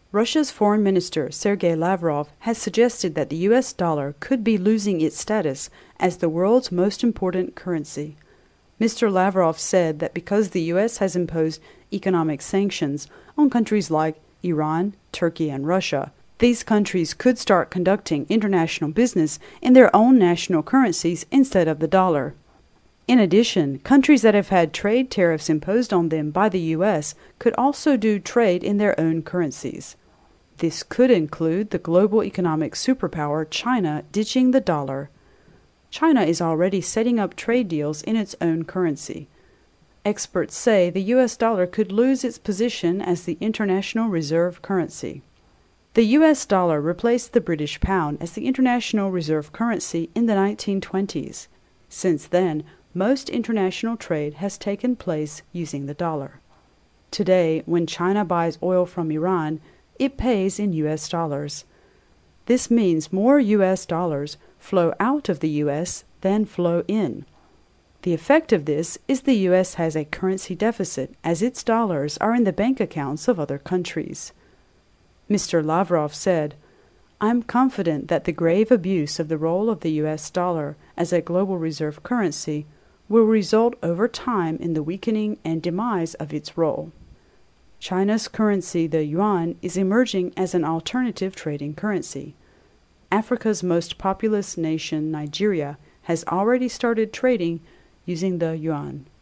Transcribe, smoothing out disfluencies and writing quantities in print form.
Russia's Foreign Minister Sergei Lavrov has suggested that the US dollar could be losing its status as the world's most important currency. Mr. Lavrov said that because the US has imposed economic sanctions on countries like Iran, Turkey, and Russia, these countries could start conducting international business in their own national currencies instead of the dollar. In addition, countries that have had trade tariffs imposed on them by the U.S. could also do trade in their own currencies. This could include the global economic superpower China ditching the dollar. China is already setting up trade deals in its own currency. Experts say the U.S. dollar could lose its position as the international reserve currency. The U.S. dollar replaced the British pound as the international reserve currency in the 1920s. Since then, most international trade has taken place using the dollar. Today, when China buys oil from Iran, it pays in U.S. dollars. This means more U.S. dollars flow out of the U.S. than flow in. The effect of this is the U.S. has a currency deficit as its dollars are in the bank accounts of other countries. Mr. Lavrov said, "I'm confident that the grave abuse of the role of the U.S. dollar as a global reserve currency will result over time in the weakening and demise of its role." China's currency, the yuan, is emerging as an alternative trading currency. Africa's most populous nation, Nigeria, has already started trading using the yuan.